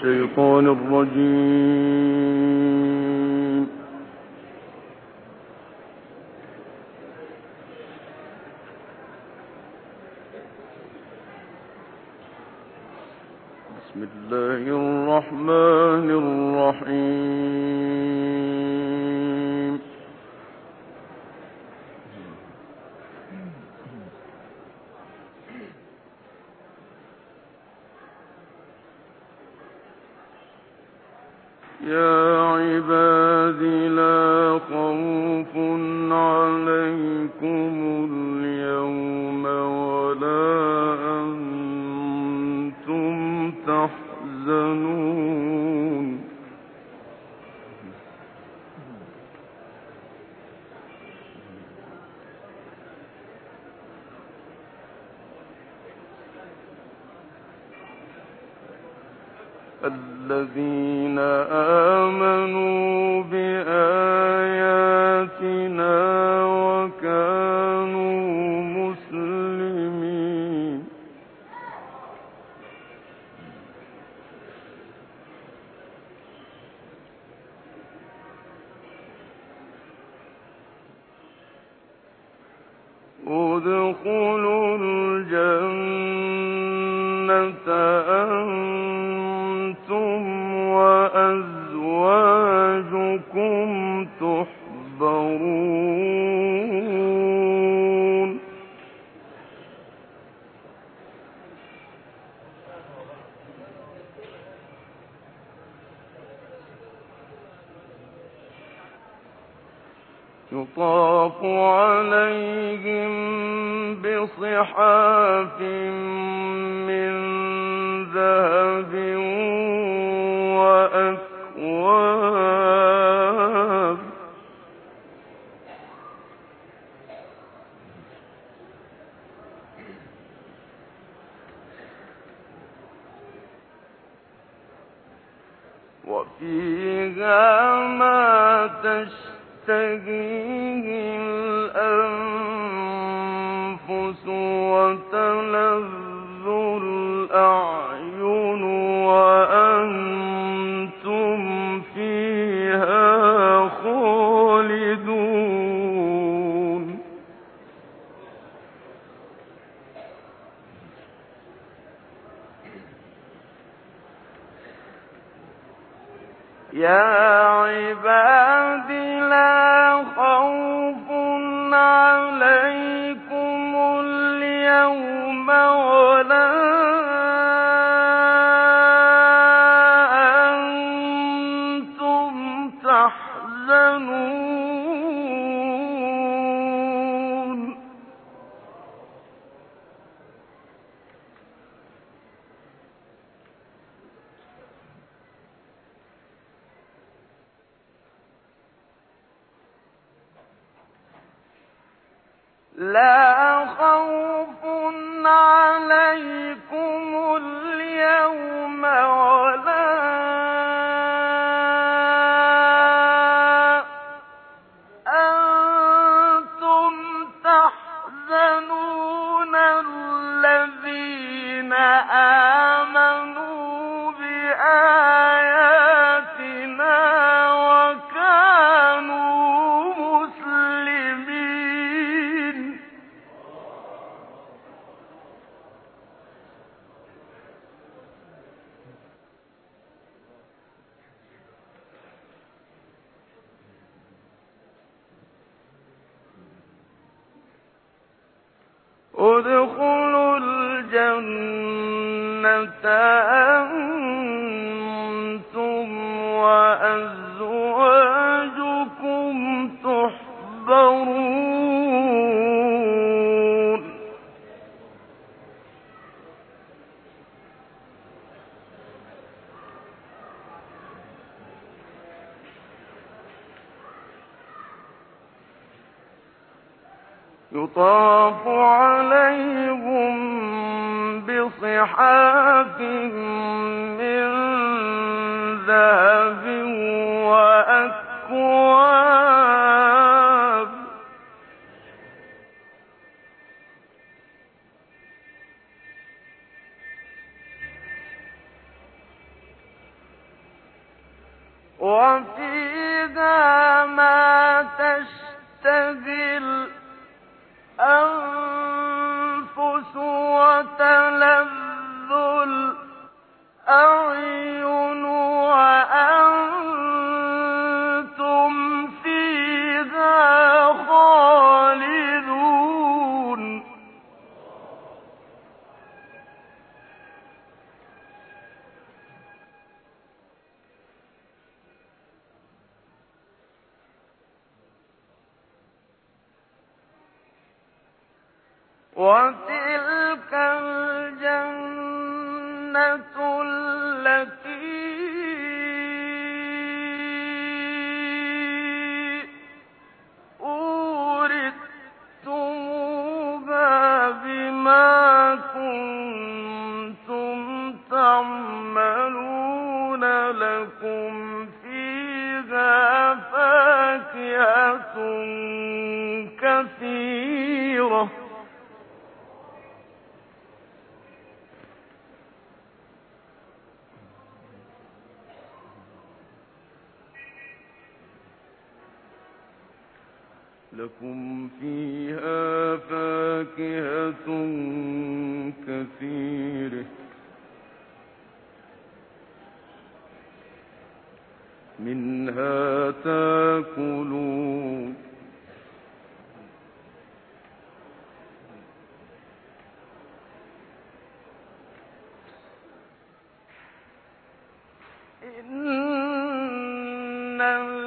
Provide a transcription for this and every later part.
الشيطان الرجيم. بسم الله الرحمن الرحيم. يا عباد لا خوف عليكم اليوم ولا أنتم تحزنون. الذين آمنوا بآياتنا وكانوا مسلمين. ادخلوا الجنة أنتم وأزواجكم تحبرون. يطاف عليهم بصحاف من ذهب وأكواب وفيها ما تشتهيه الأنفس وتلذ الأعين وأنتم فيها خالدون. يا عباد لا خوف عليكم اليوم ولا أنتم تحزنون. لا خوف عليكم اليوم ولا أنتم تحزنون. الذين آمنوا بآياتنا وكانوا مسلمين. ادخلوا الجنة أنتم وأزواجكم تحبرون. يطاف عليهم بصحاف من ذهب وأكواب وفيها ما تشتهي الأنفس وتلذ الأعين وأنتم فيها خالدون وتلك الجنة التي أورثتموها بما كنتم تعملون لكم فيها فاكهة كثيرة لكم فيها فاكهة كثيرة منها تاكلون إن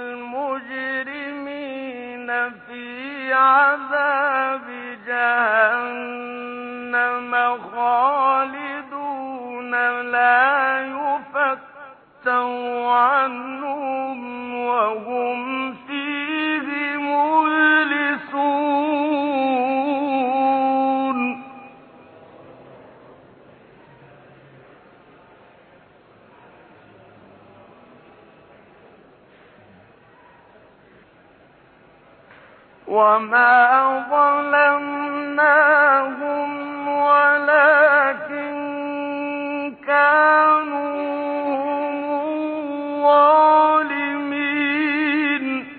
المجرمين في عذاب جهنم خالدون لا يفتر عنهم وهم فيه مبلسون وما ظلمناهم ولكن كانوا هم الظالمين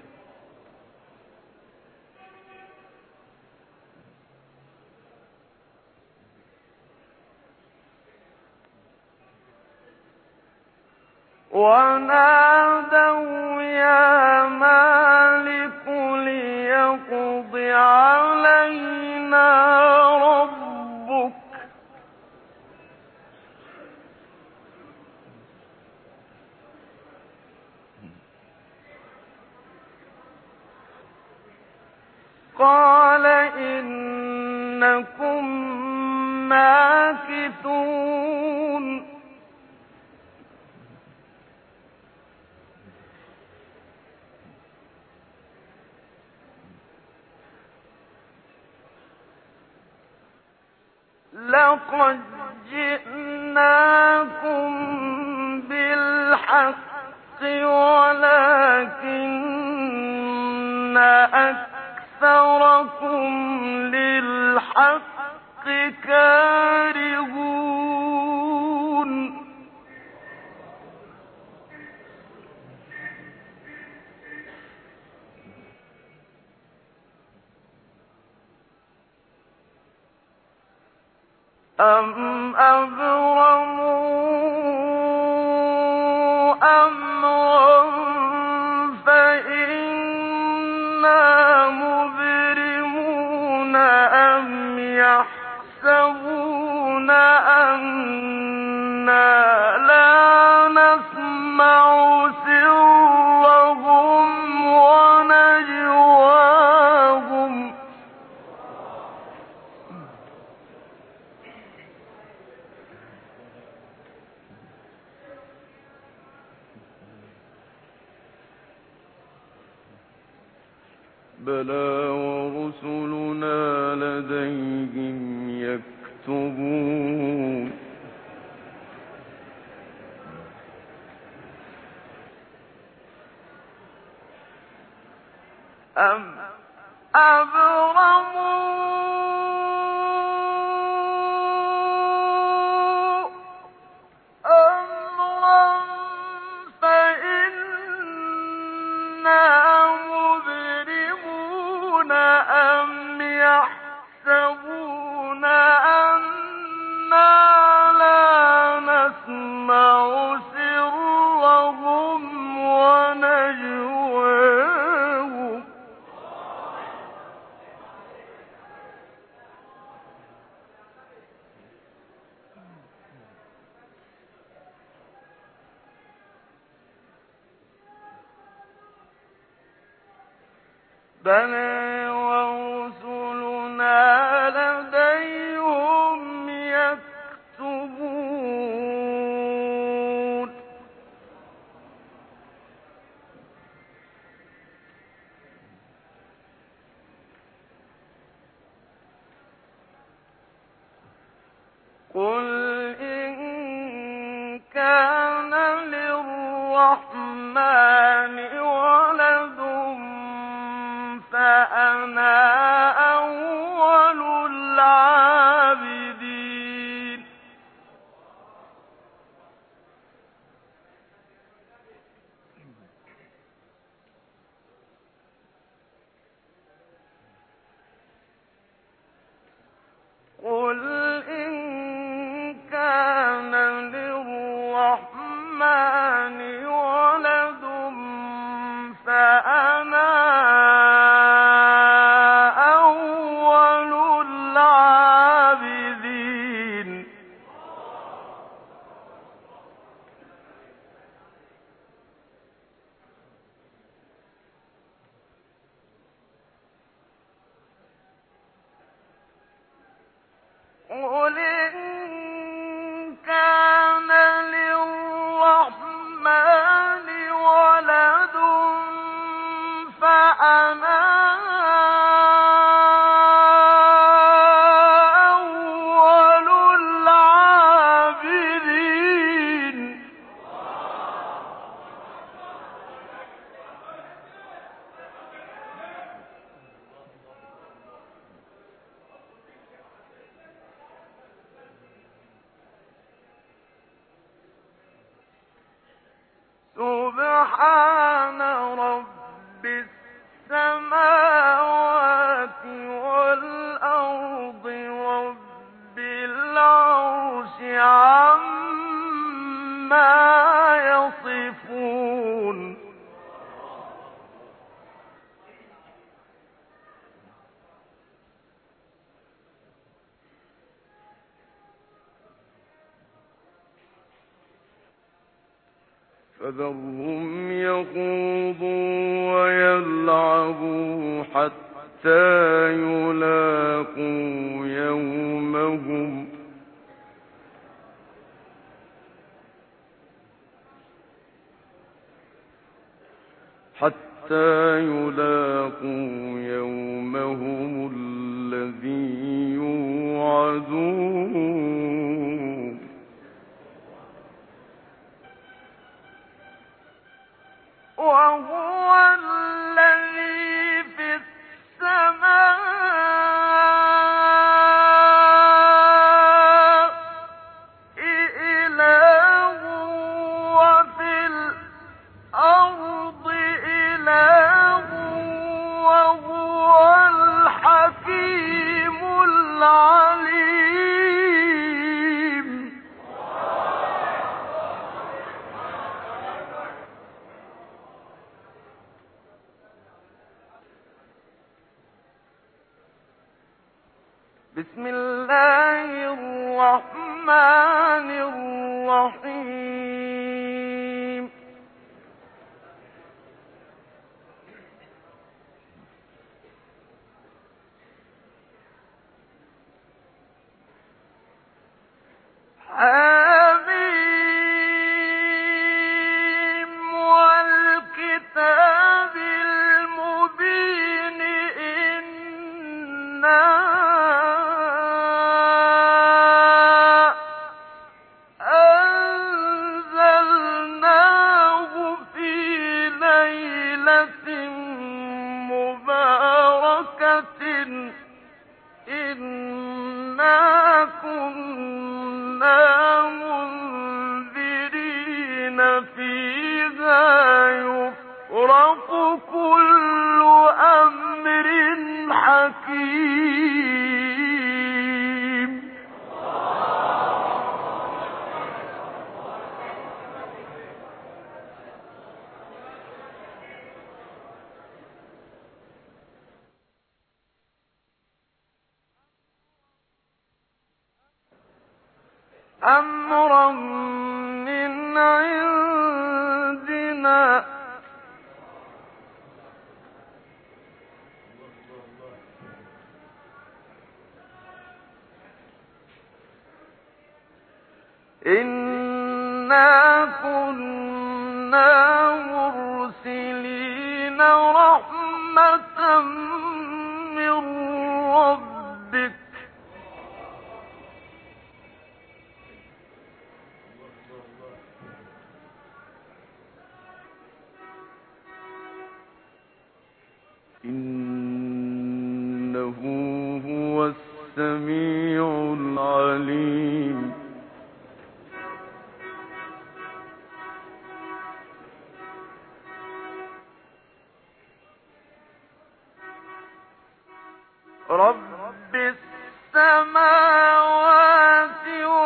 ونادوا يا مالك ليقض علينا ربك قال إنكم ماكثون لقد جئناكم بالحق ولكن أكثركم للحق كارهون أم أبرموا أمرا فإنا مبرمون أم يحسبون أنا لا نسمع سرهم ونجواهم بلى ورسلنا لديهم يكتبون أم أبرموا أمرا فإنا سرهم ونجواهم بلى ورسلنا لديهم يكتبون قل إن كان للرحمن ولد فأنا أول العابدين قل إن كان للرحمن ولد فأنا أول العابدين قل إن كان للرحمن ولد فأنا أول العابدين سبحان رب السماوات والأرض رب العرش عما يصفون فذرهم يخوضوا ويلعبوا حتى يلاقوا يومهم الذي يوعدون وهو الذي في السماء إله وفي الأرض إله وهو الحكيم العليم بسم الله الرحمن الرحيم حميم والكتاب المبين إنا أنزلناه في ليلة مباركة إنا كنا منذرين فيها يفرق كل أمر حكيم أمرا من عندنا إنا كنا مرسلين رحمة من ربك إنه هو السميع العليم رب السماوات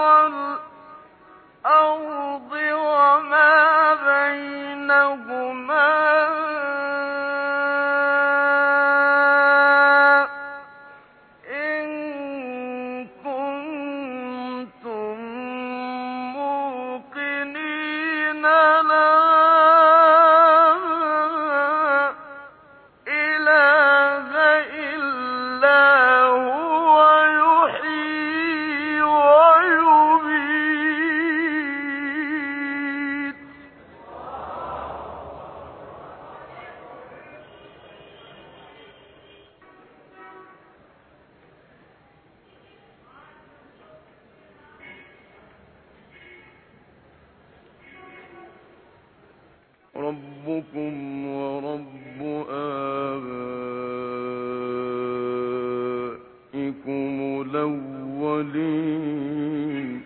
والأرض وما بينهما إن كنتم موقنين لا إله إلا هو يحيي ويميت ربكم ورب آبائكم الأولين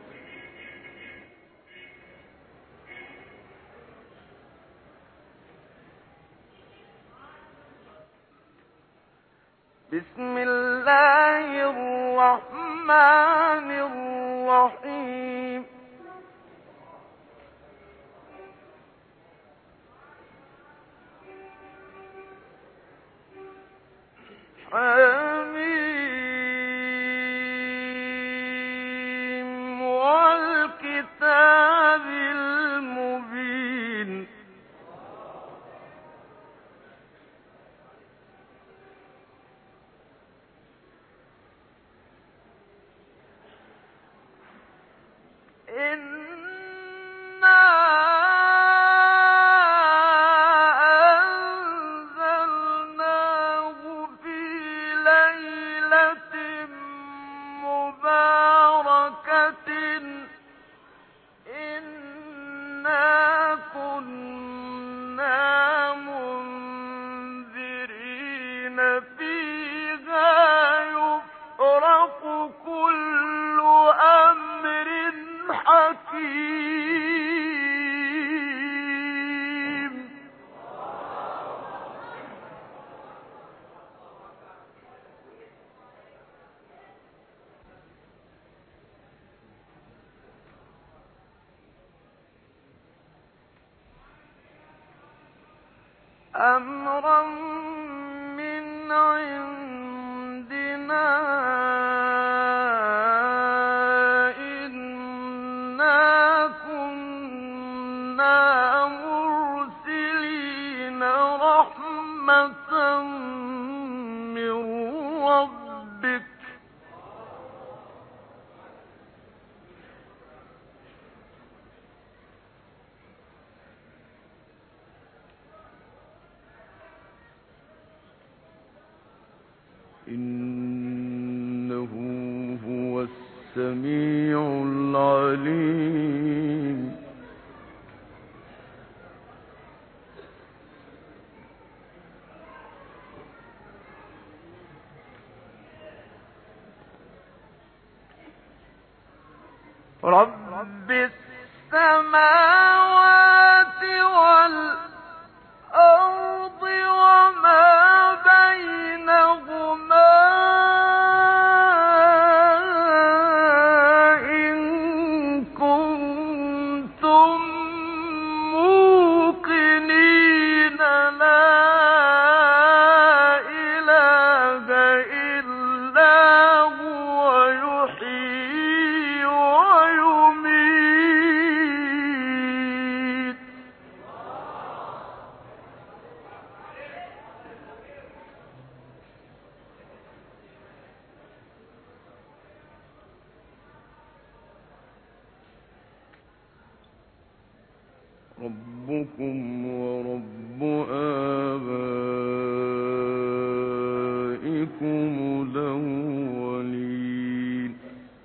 بسم الله الرحمن الرحيم حميم والكتاب المبين إنا أنزلناه في ليلة مباركة إنا كنا منذرين فيها يفرق كل أمر حكيم أمرا من عندنا إنا كنا مرسلين رحمة من ربك إنه هو السميع العليم رب السماوات والأرض وما بينهما إن كنتم موقنين لا إله إلا هو يحيي ويميت ربكم ورب آبائكم الأولين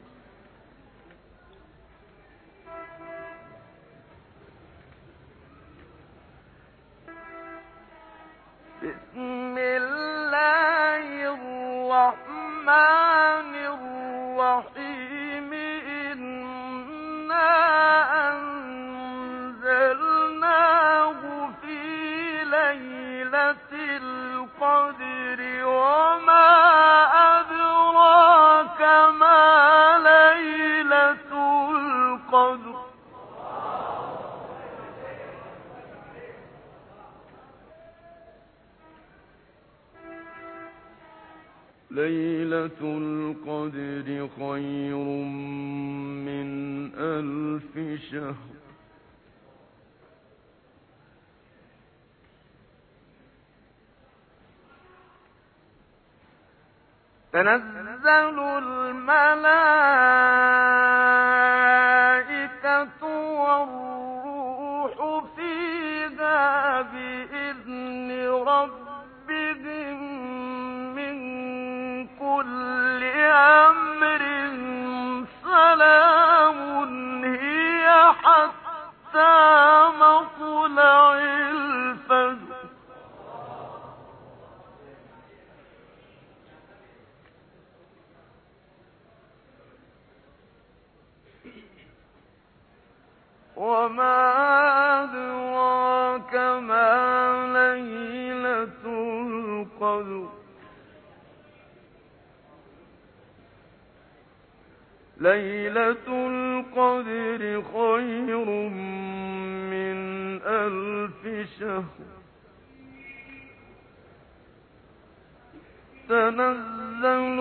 بسم الله الرحمن الرحيم إنا أنزلناه في ليلة القدر وما أدراك ما ليلة القدر ليلة القدر خير من 1000 شهر تنزل الملائكة والروح فيها بإذن ربهم من كل أمر سلام هي حتى مطلع الفجر وما أدراك ما ليلة القدر ليلة القدر خير من 1000 شهر تنزل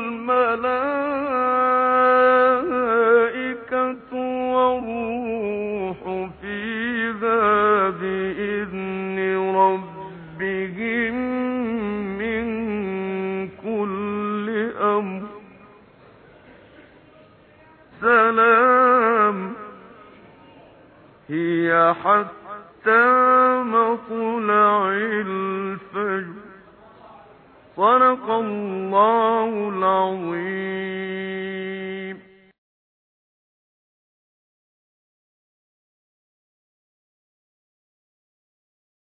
الملائكة والروح فيها بإذن ربهم من كل أمر سلام هي حتى مطلع الفجر صدق الله العظيم